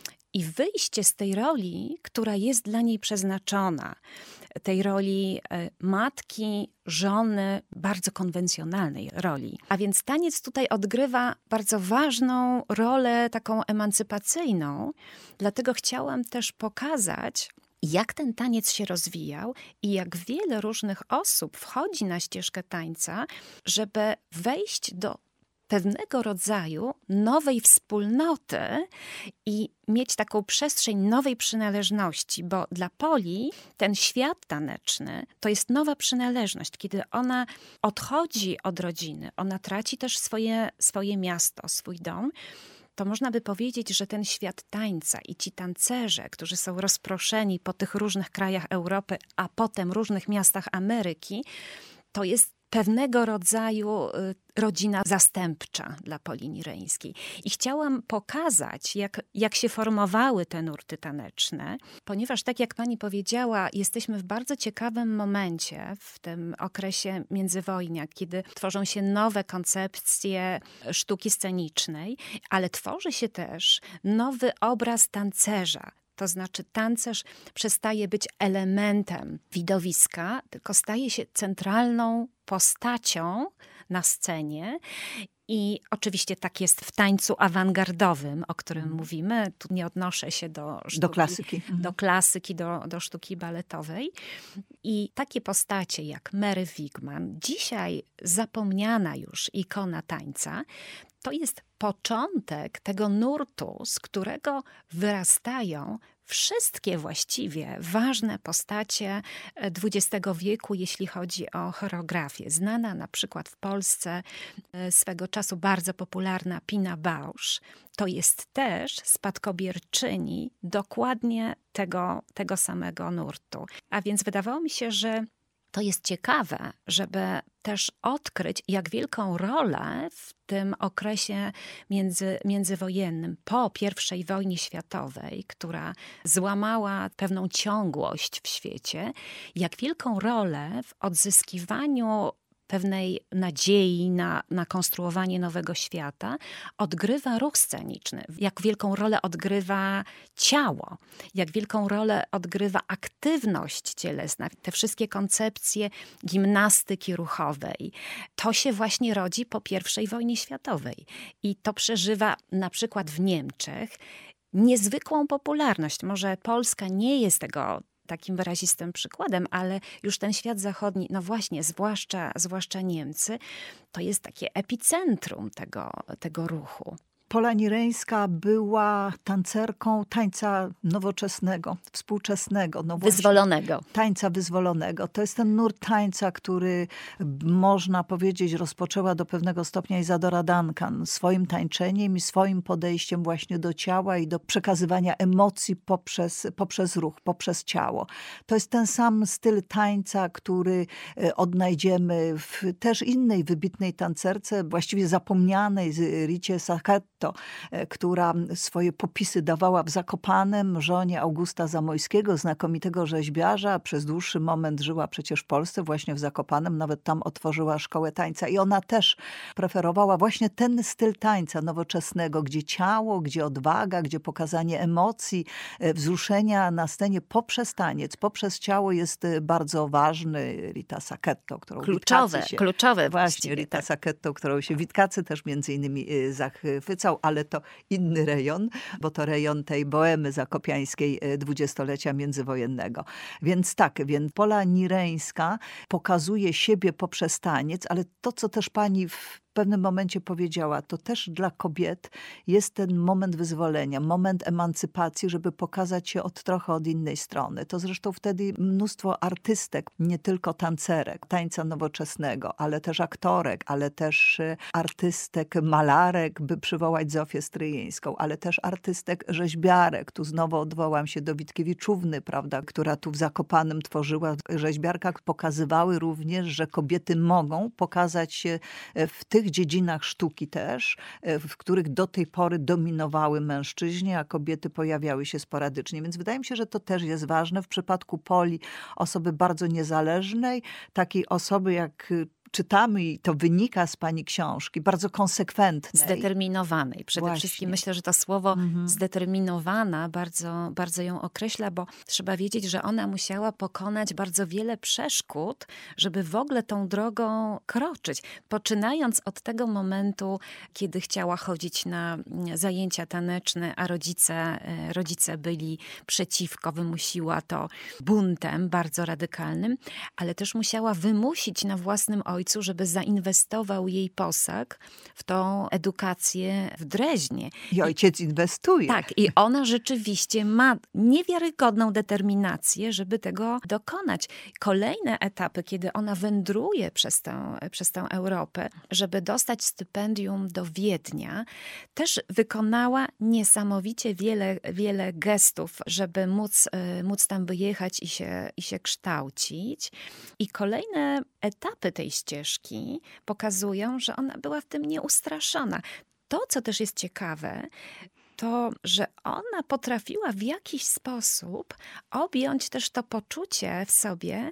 i wyjście z tej roli, która jest dla niej przeznaczona. Tej roli matki, żony, bardzo konwencjonalnej roli. A więc taniec tutaj odgrywa bardzo ważną rolę taką emancypacyjną. Dlatego chciałam też pokazać, jak ten taniec się rozwijał i jak wiele różnych osób wchodzi na ścieżkę tańca, żeby wejść do pewnego rodzaju nowej wspólnoty i mieć taką przestrzeń nowej przynależności, bo dla Poli ten świat taneczny to jest nowa przynależność. Kiedy ona odchodzi od rodziny, ona traci też swoje, swoje miasto, swój dom, to można by powiedzieć, że ten świat tańca i ci tancerze, którzy są rozproszeni po tych różnych krajach Europy, a potem różnych miastach Ameryki, to jest pewnego rodzaju rodzina zastępcza dla Poli Nireńskiej. I chciałam pokazać, jak, jak się formowały te nurty taneczne, ponieważ tak jak pani powiedziała, jesteśmy w bardzo ciekawym momencie w tym okresie międzywojnia, kiedy tworzą się nowe koncepcje sztuki scenicznej, ale tworzy się też nowy obraz tancerza. To znaczy tancerz przestaje być elementem widowiska, tylko staje się centralną postacią na scenie. I oczywiście tak jest w tańcu awangardowym, o którym mm. mówimy. Tu nie odnoszę się do sztuki, do klasyki, do, klasyki do, do sztuki baletowej. I takie postacie jak Mary Wigman, dzisiaj zapomniana już ikona tańca, to jest początek tego nurtu, z którego wyrastają wszystkie właściwie ważne postacie dwudziestego wieku, jeśli chodzi o choreografię. Znana na przykład w Polsce swego czasu bardzo popularna Pina Bausch. To jest też spadkobierczyni dokładnie tego, tego samego nurtu. A więc wydawało mi się, że to jest ciekawe, żeby też odkryć, jak wielką rolę w tym okresie między, międzywojennym, po pierwszej wojnie światowej, która złamała pewną ciągłość w świecie, jak wielką rolę w odzyskiwaniu pewnej nadziei na, na konstruowanie nowego świata, odgrywa ruch sceniczny. Jak wielką rolę odgrywa ciało, jak wielką rolę odgrywa aktywność cielesna, te wszystkie koncepcje gimnastyki ruchowej. To się właśnie rodzi po pierwszej wojnie światowej. I to przeżywa na przykład w Niemczech niezwykłą popularność. Może Polska nie jest tego takim wyrazistym przykładem, ale już ten świat zachodni, no właśnie, zwłaszcza, zwłaszcza Niemcy, to jest takie epicentrum tego, tego ruchu. Pola Nireńska była tancerką tańca nowoczesnego, współczesnego. No wyzwolonego. Tańca wyzwolonego. To jest ten nurt tańca, który można powiedzieć rozpoczęła do pewnego stopnia Isadora Duncan swoim tańczeniem i swoim podejściem właśnie do ciała i do przekazywania emocji poprzez, poprzez ruch, poprzez ciało. To jest ten sam styl tańca, który odnajdziemy w też innej wybitnej tancerce, właściwie zapomnianej, Ricie Sacchetto, która swoje popisy dawała w Zakopanem żonie Augusta Zamojskiego, znakomitego rzeźbiarza. Przez dłuższy moment żyła przecież w Polsce, właśnie w Zakopanem. Nawet tam otworzyła szkołę tańca. I ona też preferowała właśnie ten styl tańca nowoczesnego, gdzie ciało, gdzie odwaga, gdzie pokazanie emocji, wzruszenia na scenie poprzez taniec, poprzez ciało jest bardzo ważny. Rita Sacchetto, którą Kluczowe, się, kluczowe. Właśnie, Rita tak. Sacchetto, którą się Witkacy też między innymi zachwycał, ale to inny rejon, bo to rejon tej boemy zakopiańskiej dwudziestolecia międzywojennego. Więc tak, więc Pola Nireńska pokazuje siebie poprzez taniec, ale to, co też pani w w pewnym momencie powiedziała, to też dla kobiet jest ten moment wyzwolenia, moment emancypacji, żeby pokazać się od trochę od innej strony. To zresztą wtedy mnóstwo artystek, nie tylko tancerek, tańca nowoczesnego, ale też aktorek, ale też artystek, malarek, by przywołać Zofię Stryjeńską, ale też artystek rzeźbiarek. Tu znowu odwołam się do Witkiewiczówny, prawda, która tu w Zakopanem tworzyła. Rzeźbiarkach pokazywały również, że kobiety mogą pokazać się w tych dziedzinach sztuki też, w których do tej pory dominowały mężczyźni, a kobiety pojawiały się sporadycznie. Więc wydaje mi się, że to też jest ważne. W przypadku Poli, osoby bardzo niezależnej, takiej osoby jak czytamy i to wynika z pani książki, bardzo konsekwentnej. Zdeterminowanej. Przede Właśnie. wszystkim myślę, że to słowo Mhm. zdeterminowana bardzo, bardzo ją określa, bo trzeba wiedzieć, że ona musiała pokonać bardzo wiele przeszkód, żeby w ogóle tą drogą kroczyć. Poczynając od tego momentu, kiedy chciała chodzić na zajęcia taneczne, a rodzice, rodzice byli przeciwko, wymusiła to buntem bardzo radykalnym, ale też musiała wymusić na własnym ojcu, żeby zainwestował jej posag w tą edukację w Dreźnie. I ojciec inwestuje. Tak, i ona rzeczywiście ma niewiarygodną determinację, żeby tego dokonać. Kolejne etapy, kiedy ona wędruje przez tę, przez tę Europę, żeby dostać stypendium do Wiednia, też wykonała niesamowicie wiele, wiele gestów, żeby móc, móc tam wyjechać i się, i się kształcić. I kolejne etapy tej ścieżki pokazują, że ona była w tym nieustraszona. To, co też jest ciekawe, to, że ona potrafiła w jakiś sposób objąć też to poczucie w sobie,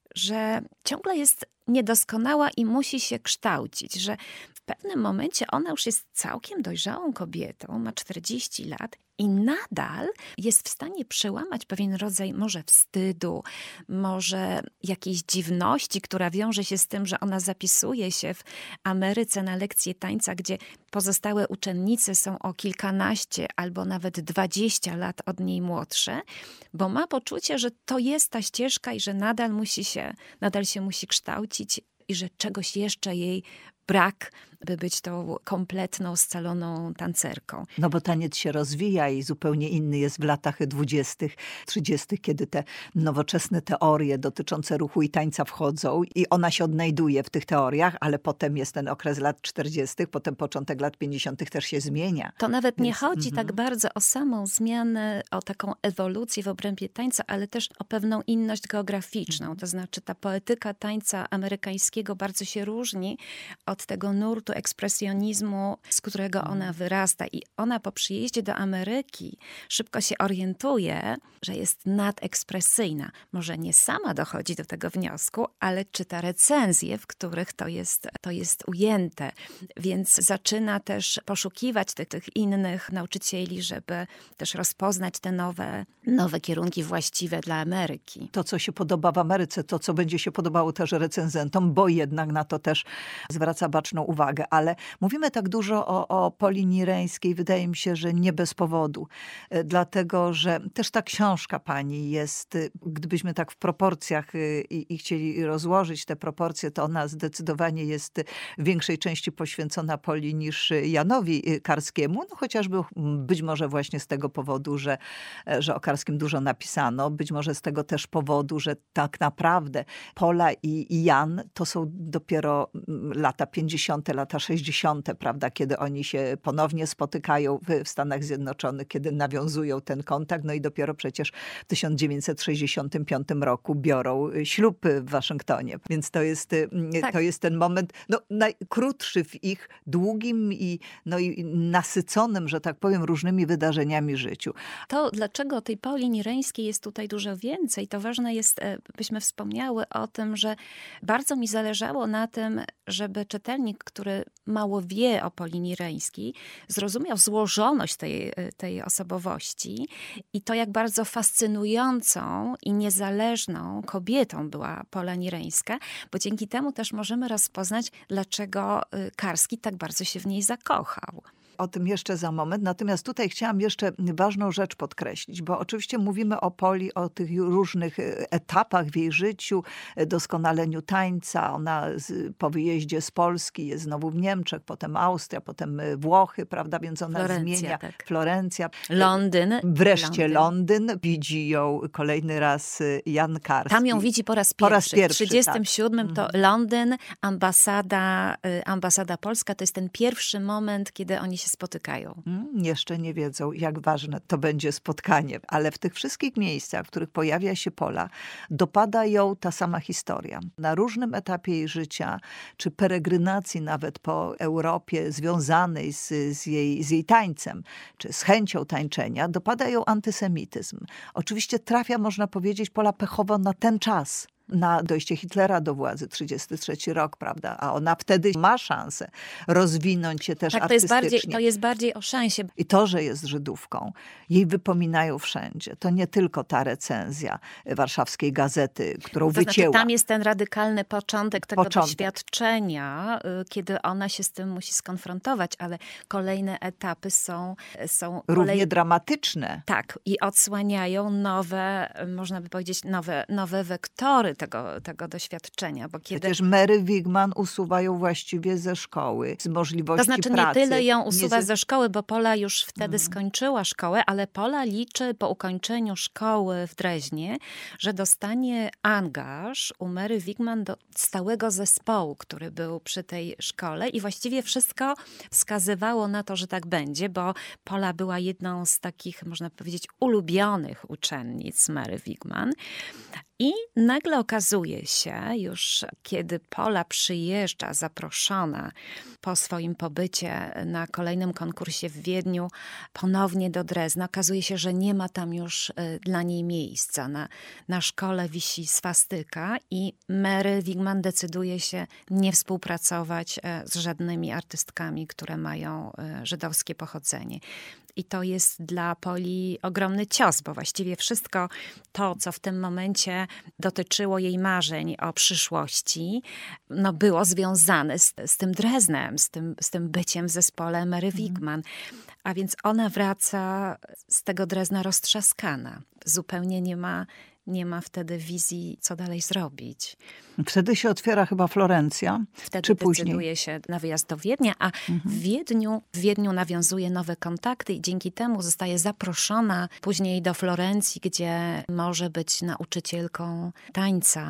że ciągle jest niedoskonała i musi się kształcić, że w pewnym momencie ona już jest całkiem dojrzałą kobietą, ma czterdzieści lat i nadal jest w stanie przełamać pewien rodzaj może wstydu, może jakiejś dziwności, która wiąże się z tym, że ona zapisuje się w Ameryce na lekcje tańca, gdzie pozostałe uczennice są o kilkanaście albo nawet dwadzieścia lat od niej młodsze, bo ma poczucie, że to jest ta ścieżka i że nadal musi się, nadal się musi kształcić i że czegoś jeszcze jej brak, by być tą kompletną, scaloną tancerką. No bo taniec się rozwija i zupełnie inny jest w latach dwudziestych, trzydziestych, kiedy te nowoczesne teorie dotyczące ruchu i tańca wchodzą i ona się odnajduje w tych teoriach, ale potem jest ten okres lat czterdziestych, potem początek lat pięćdziesiątych też się zmienia. To nawet Więc, nie chodzi mm-hmm. tak bardzo o samą zmianę, o taką ewolucję w obrębie tańca, ale też o pewną inność geograficzną. To znaczy ta poetyka tańca amerykańskiego bardzo się różni od temat tego nurtu ekspresjonizmu, z którego ona wyrasta. I ona po przyjeździe do Ameryki szybko się orientuje, że jest nadekspresyjna. Może nie sama dochodzi do tego wniosku, ale czyta recenzje, w których to jest, to jest ujęte. Więc zaczyna też poszukiwać tych, tych innych nauczycieli, żeby też rozpoznać te nowe, nowe kierunki właściwe dla Ameryki. To, co się podoba w Ameryce, to, co będzie się podobało też recenzentom, bo jednak na to też zwraca baczną uwagę. Ale mówimy tak dużo o, o Poli Nireńskiej, wydaje mi się, że nie bez powodu. Dlatego, że też ta książka pani jest, gdybyśmy tak w proporcjach i, i chcieli rozłożyć te proporcje, to ona zdecydowanie jest w większej części poświęcona Poli niż Janowi Karskiemu. No chociażby być może właśnie z tego powodu, że, że o Karskim dużo napisano. Być może z tego też powodu, że tak naprawdę Pola i, i Jan to są dopiero lata pięćdziesiąte, lata sześćdziesiąte, prawda, kiedy oni się ponownie spotykają w, w Stanach Zjednoczonych, kiedy nawiązują ten kontakt. No i dopiero przecież w tysiąc dziewięćset sześćdziesiątym piątym roku biorą ślub w Waszyngtonie. Więc to jest, tak. to jest ten moment no, najkrótszy w ich długim i, no, i nasyconym, że tak powiem, różnymi wydarzeniami życiu. To, dlaczego tej Poli Nireńskiej jest tutaj dużo więcej, to ważne jest, byśmy wspomniały o tym, że bardzo mi zależało na tym, żeby czytelnik, który mało wie o Poli Nireńskiej, zrozumiał złożoność tej, tej osobowości i to, jak bardzo fascynującą i niezależną kobietą była Pola Nireńska, bo dzięki temu też możemy rozpoznać, dlaczego Karski tak bardzo się w niej zakochał. O tym jeszcze za moment. Natomiast tutaj chciałam jeszcze ważną rzecz podkreślić, bo oczywiście mówimy o Poli, o tych różnych etapach w jej życiu, doskonaleniu tańca. Ona z, po wyjeździe z Polski jest znowu w Niemczech, potem Austria, potem Włochy, prawda? Więc ona Florencja, zmienia. Tak. Florencja. Londyn. Wreszcie Londyn. Londyn. Widzi ją kolejny raz Jan Karski. Tam ją widzi po raz pierwszy. Po raz pierwszy, w trzydziestym siódmym tak. to Londyn, ambasada, ambasada polska. To jest ten pierwszy moment, kiedy oni się spotykają. Hmm, jeszcze nie wiedzą, jak ważne to będzie spotkanie, ale w tych wszystkich miejscach, w których pojawia się Pola, dopada ją ta sama historia. Na różnym etapie jej życia, czy peregrynacji nawet po Europie związanej z, z, jej, z jej tańcem, czy z chęcią tańczenia, dopada ją antysemityzm. Oczywiście trafia, można powiedzieć, Pola pechowo na ten czas. Na dojście Hitlera do władzy, trzydziesty trzeci rok, prawda? A ona wtedy ma szansę rozwinąć się też tak, to jest artystycznie. bardziej, to jest bardziej o szansie. I to, że jest Żydówką, jej wypominają wszędzie. To nie tylko ta recenzja warszawskiej gazety, którą to wycięła. Znaczy, tam jest ten radykalny początek tego Początek. doświadczenia, kiedy ona się z tym musi skonfrontować, ale kolejne etapy są... są Równie kolej... dramatyczne. Tak, i odsłaniają nowe, można by powiedzieć, nowe, nowe wektory tego, tego doświadczenia. Bo kiedy... Przecież Mary Wigman usuwa ją właściwie ze szkoły, z możliwości To znaczy pracy. nie tyle ją usuwa nie ze... ze szkoły, bo Pola już wtedy Mhm. skończyła szkołę, ale Pola liczy po ukończeniu szkoły w Dreźnie, że dostanie angaż u Mary Wigman do stałego zespołu, który był przy tej szkole i właściwie wszystko wskazywało na to, że tak będzie, bo Pola była jedną z takich, można powiedzieć, ulubionych uczennic Mary Wigman. I nagle okazuje się, już kiedy Pola przyjeżdża zaproszona po swoim pobycie na kolejnym konkursie w Wiedniu ponownie do Drezna, okazuje się, że nie ma tam już dla niej miejsca. Na, na szkole wisi swastyka i Mary Wigman decyduje się nie współpracować z żadnymi artystkami, które mają żydowskie pochodzenie. I to jest dla Poli ogromny cios, bo właściwie wszystko to, co w tym momencie dotyczyło jej marzeń o przyszłości, no było związane z, z tym Dreznem, z tym, z tym byciem w zespole Mary Wigman. A więc ona wraca z tego Drezna roztrzaskana. Zupełnie nie ma, nie ma wtedy wizji, co dalej zrobić. Wtedy się otwiera chyba Florencja, Wtedy czy później? decyduje się na wyjazd do Wiednia, a Mhm. w Wiedniu, w Wiedniu nawiązuje nowe kontakty i dzięki temu zostaje zaproszona później do Florencji, gdzie może być nauczycielką tańca.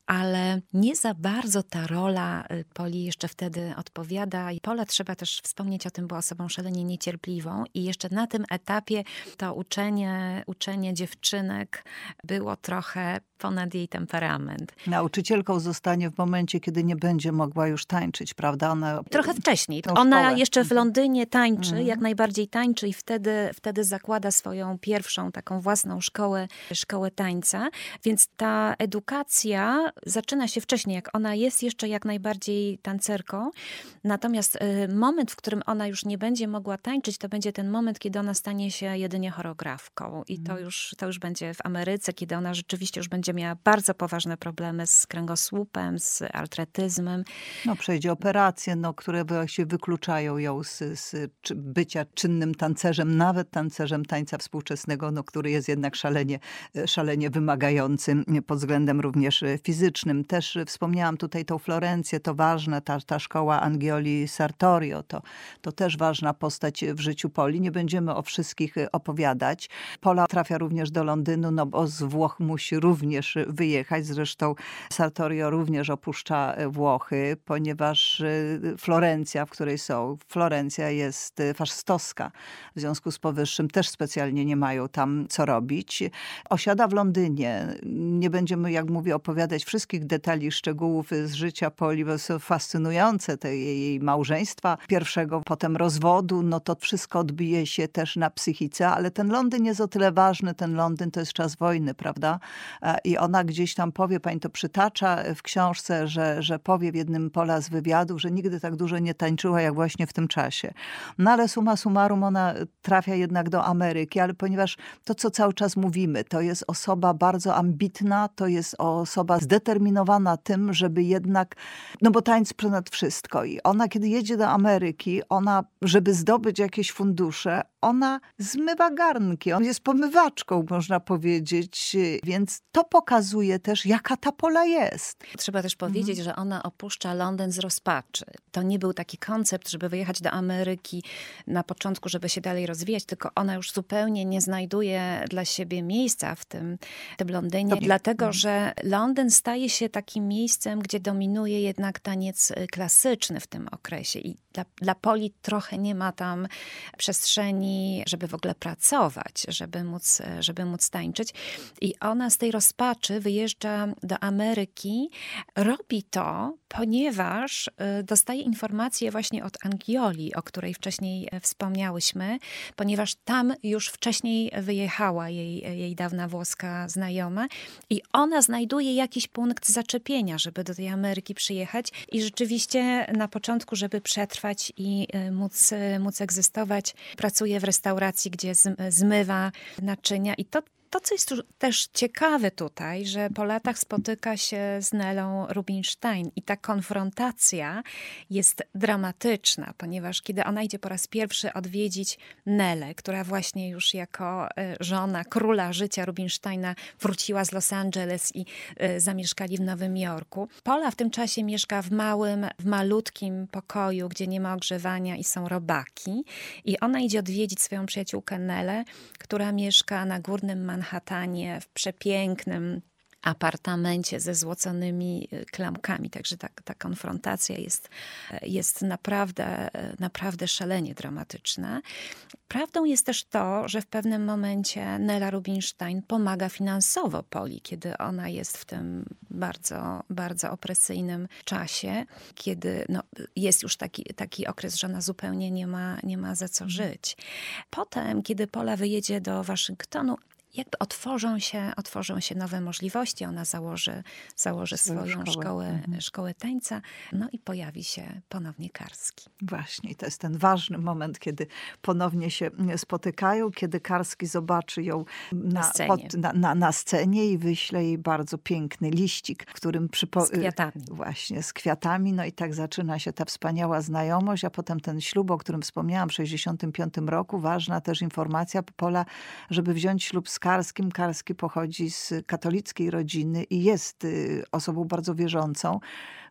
ale nie za bardzo ta rola Poli jeszcze wtedy odpowiada. I Pola, trzeba też wspomnieć o tym, była osobą szalenie niecierpliwą i jeszcze na tym etapie to uczenie, uczenie dziewczynek było trochę ponad jej temperament. Nauczycielką zostanie w momencie, kiedy nie będzie mogła już tańczyć, prawda? Ona... Trochę wcześniej. Tą Ona szkołę. jeszcze w Londynie tańczy, Mhm. jak najbardziej tańczy i wtedy, wtedy zakłada swoją pierwszą taką własną szkołę, szkołę tańca. Więc ta edukacja zaczyna się wcześniej, jak ona jest jeszcze jak najbardziej tancerką. Natomiast y, moment, w którym ona już nie będzie mogła tańczyć, to będzie ten moment, kiedy ona stanie się jedynie choreografką. I to już, to już będzie w Ameryce, kiedy ona rzeczywiście już będzie miała bardzo poważne problemy z kręgosłupem, z artretyzmem. No, przejdzie operacje, no, które właśnie wykluczają ją z, z czy bycia czynnym tancerzem, nawet tancerzem tańca współczesnego, no, który jest jednak szalenie, szalenie wymagającym pod względem również fizycznym. Też wspomniałam tutaj tą Florencję, to ważne, ta, ta szkoła Angioli Sartorio, to, to też ważna postać w życiu Poli. Nie będziemy o wszystkich opowiadać. Pola trafia również do Londynu, no bo z Włoch musi również wyjechać. Zresztą Sartorio również opuszcza Włochy, ponieważ Florencja, w której są, Florencja jest faszystowska. W związku z powyższym też specjalnie nie mają tam co robić. Osiada w Londynie. Nie będziemy, jak mówię, opowiadać wszystkich detali, szczegółów z życia Poli, bo są fascynujące te jej małżeństwa pierwszego, potem rozwodu. No to wszystko odbije się też na psychice, ale ten Londyn jest o tyle ważny. Ten Londyn to jest czas wojny, prawda? I ona gdzieś tam powie, pani to przytacza w książce, że, że powie w jednym Pola z wywiadów, że nigdy tak dużo nie tańczyła, jak właśnie w tym czasie. No ale summa summarum ona trafia jednak do Ameryki, ale ponieważ to, co cały czas mówimy, to jest osoba bardzo ambitna, to jest osoba zdeterminowana tym, żeby jednak, no bo tańc ponad wszystko. I ona, kiedy jedzie do Ameryki, ona, żeby zdobyć jakieś fundusze, ona zmywa garnki. On jest pomywaczką, można powiedzieć. Więc to pokazuje też, jaka ta Pola jest. Trzeba też powiedzieć, mhm. że ona opuszcza Londyn z rozpaczy. To nie był taki koncept, żeby wyjechać do Ameryki na początku, żeby się dalej rozwijać, tylko ona już zupełnie nie znajduje dla siebie miejsca w tym, w tym Londynie, to dlatego, nie. że Londyn staje się takim miejscem, gdzie dominuje jednak taniec klasyczny w tym okresie. I dla, dla Poli trochę nie ma tam przestrzeni, żeby w ogóle pracować, żeby móc, żeby móc tańczyć. I ona z tej rozpaczy wyjeżdża do Ameryki. Robi to, ponieważ dostaje informacje właśnie od Angioli, o której wcześniej wspomniałyśmy, ponieważ tam już wcześniej wyjechała jej, jej dawna włoska znajoma i ona znajduje jakiś punkt zaczepienia, żeby do tej Ameryki przyjechać i rzeczywiście na początku, żeby przetrwać i móc, móc egzystować, pracuje w restauracji, gdzie zmywa naczynia i to To, co jest tu też ciekawe tutaj, że po latach spotyka się z Nelą Rubinstein i ta konfrontacja jest dramatyczna, ponieważ kiedy ona idzie po raz pierwszy odwiedzić Nelę, która właśnie już jako żona króla życia Rubinsteina wróciła z Los Angeles i zamieszkali w Nowym Jorku. Pola w tym czasie mieszka w małym, w malutkim pokoju, gdzie nie ma ogrzewania i są robaki. I ona idzie odwiedzić swoją przyjaciółkę Nelę, która mieszka na Górnym Manhattanie w przepięknym apartamencie ze złoconymi klamkami. Także ta, ta konfrontacja jest, jest naprawdę, naprawdę szalenie dramatyczna. Prawdą jest też to, że w pewnym momencie Nela Rubinstein pomaga finansowo Poli, kiedy ona jest w tym bardzo, bardzo opresyjnym czasie, kiedy no, jest już taki, taki okres, że ona zupełnie nie ma, nie ma za co żyć. Potem, kiedy Pola wyjedzie do Waszyngtonu, jakby otworzą się, otworzą się nowe możliwości. Ona założy, założy swoją szkołę, szkołę, mhm. szkołę tańca, no i pojawi się ponownie Karski. Właśnie, to jest ten ważny moment, kiedy ponownie się spotykają, kiedy Karski zobaczy ją na, na, scenie. Pod, na, na, na scenie i wyśle jej bardzo piękny liścik, w którym przypo... z kwiatami. Właśnie, z kwiatami. No i tak zaczyna się ta wspaniała znajomość, a potem ten ślub, o którym wspomniałam w sześćdziesiątym piątym roku. Ważna też informacja Pola, żeby wziąć ślub z Karskim. Karski pochodzi z katolickiej rodziny i jest osobą bardzo wierzącą.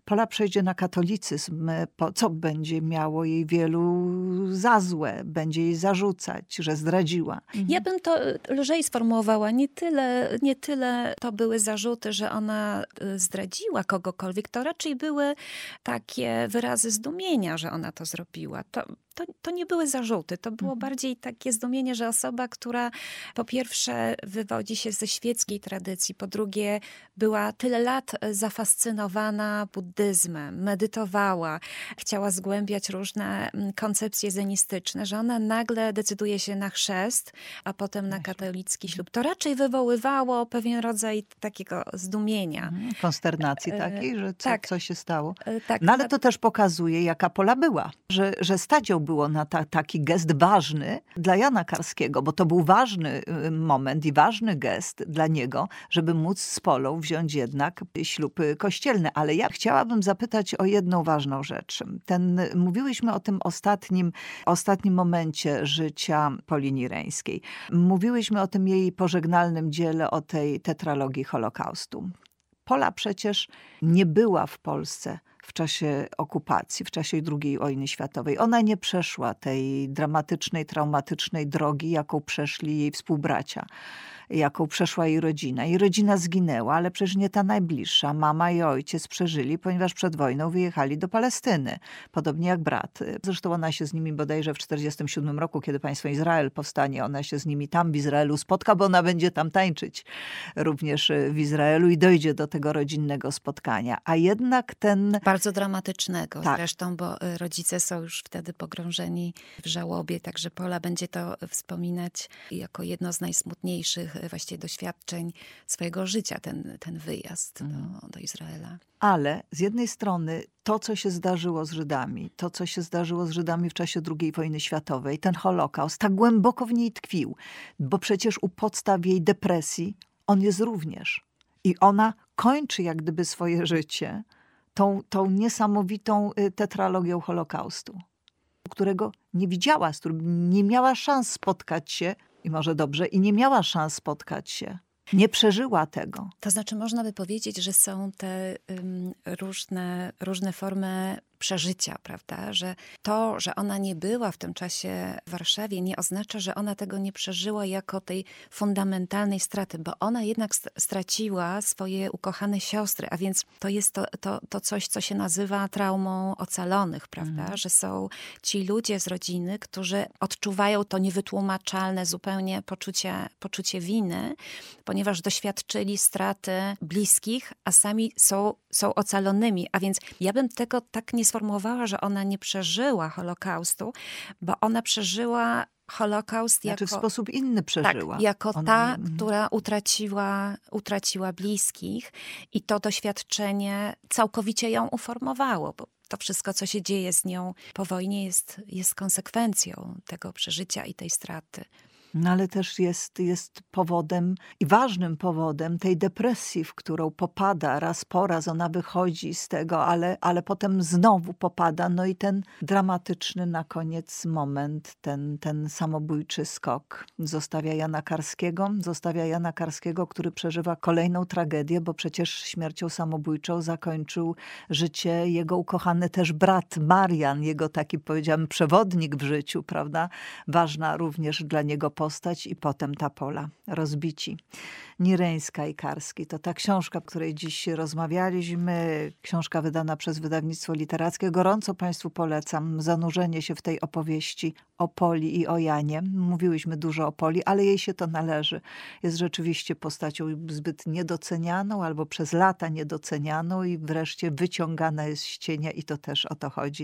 Pola przejdzie na katolicyzm, po co będzie miało jej wielu za złe, będzie jej zarzucać, że zdradziła. Mhm. Ja bym to lżej sformułowała. Nie tyle, nie tyle to były zarzuty, że ona zdradziła kogokolwiek, to raczej były takie wyrazy zdumienia, że ona to zrobiła. To, to, to nie były zarzuty, to było mhm. bardziej takie zdumienie, że osoba, która po pierwsze wywodzi się ze świeckiej tradycji, po drugie była tyle lat zafascynowana buddyzmem, medytowała, chciała zgłębiać różne koncepcje zenistyczne, że ona nagle decyduje się na chrzest, a potem na katolicki ślub. To raczej wywoływało pewien rodzaj takiego zdumienia. Konsternacji takiej, że co, tak, co się stało. Tak, no ale to też pokazuje, jaka Pola była. Że, że stać ją było na ta, taki gest ważny dla Jana Karskiego, bo to był ważny moment i ważny gest dla niego, żeby móc z Polą wziąć jednak ślub kościelny. Ale ja chciałabym zapytać o jedną ważną rzecz. Ten, mówiłyśmy o tym ostatnim, ostatnim momencie życia Poli Nireńskiej. Mówiłyśmy o tym jej pożegnalnym dziele, o tej tetralogii Holokaustu. Pola przecież nie była w Polsce w czasie okupacji, w czasie drugiej wojny światowej. Ona nie przeszła tej dramatycznej, traumatycznej drogi, jaką przeszli jej współbracia, jaką przeszła jej rodzina. Jej rodzina zginęła, ale przecież nie ta najbliższa. Mama i ojciec przeżyli, ponieważ przed wojną wyjechali do Palestyny. Podobnie jak brat. Zresztą ona się z nimi bodajże w czterdziestym siódmym roku, kiedy państwo Izrael powstanie, ona się z nimi tam w Izraelu spotka, bo ona będzie tam tańczyć również w Izraelu i dojdzie do tego rodzinnego spotkania. A jednak ten... Bardzo dramatycznego tak. zresztą, bo rodzice są już wtedy pogrążeni w żałobie, także Pola będzie to wspominać jako jedno z najsmutniejszych właściwie doświadczeń swojego życia, ten, ten wyjazd mm. do, do Izraela. Ale z jednej strony to, co się zdarzyło z Żydami, to, co się zdarzyło z Żydami w czasie drugiej wojny światowej, ten Holokaust tak głęboko w niej tkwił, bo przecież u podstaw jej depresji on jest również. I ona kończy jak gdyby swoje życie tą, tą niesamowitą tetralogią Holokaustu, którego nie widziała, z którym nie miała szans spotkać się, i może dobrze, i nie miała szans spotkać się. Nie przeżyła tego. To znaczy można by powiedzieć, że są te um, różne, różne formy przeżycia, prawda? Że to, że ona nie była w tym czasie w Warszawie, nie oznacza, że ona tego nie przeżyła jako tej fundamentalnej straty, bo ona jednak straciła swoje ukochane siostry, a więc to jest to, to, to coś, co się nazywa traumą ocalonych, prawda? Mm. Że są ci ludzie z rodziny, którzy odczuwają to niewytłumaczalne zupełnie poczucie, poczucie winy, ponieważ doświadczyli straty bliskich, a sami są, są ocalonymi. A więc ja bym tego tak nie sformułowała, że ona nie przeżyła Holokaustu, bo ona przeżyła Holokaust znaczy jako... w sposób inny przeżyła. Tak, jako ona... ta, która utraciła, utraciła bliskich i to doświadczenie całkowicie ją uformowało, bo to wszystko, co się dzieje z nią po wojnie jest, jest konsekwencją tego przeżycia i tej straty. No ale też jest, jest powodem i ważnym powodem tej depresji, w którą popada raz po raz. Ona wychodzi z tego, ale, ale potem znowu popada. No i ten dramatyczny na koniec moment, ten, ten samobójczy skok zostawia Jana Karskiego. Zostawia Jana Karskiego, który przeżywa kolejną tragedię, bo przecież śmiercią samobójczą zakończył życie jego ukochany też brat Marian, jego taki, powiedziałam, przewodnik w życiu, prawda? Ważna również dla niego postać i potem ta Pola. Rozbici. Nireńska i Karski. To ta książka, o której dziś rozmawialiśmy. Książka wydana przez wydawnictwo literackie. Gorąco Państwu polecam zanurzenie się w tej opowieści o Poli i o Janie. Mówiłyśmy dużo o Poli, ale jej się to należy. Jest rzeczywiście postacią zbyt niedocenianą albo przez lata niedocenianą i wreszcie wyciągana jest z cienia i to też o to chodzi.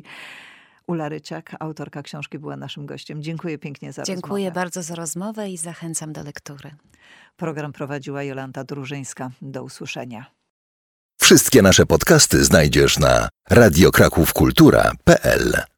Ula Ryciak, autorka książki, była naszym gościem. Dziękuję pięknie za Dziękuję rozmowę. Dziękuję bardzo za rozmowę i zachęcam do lektury. Program prowadziła Jolanta Drużyńska. Do usłyszenia. Wszystkie nasze podcasty znajdziesz na radio kraków kultura kropka p l.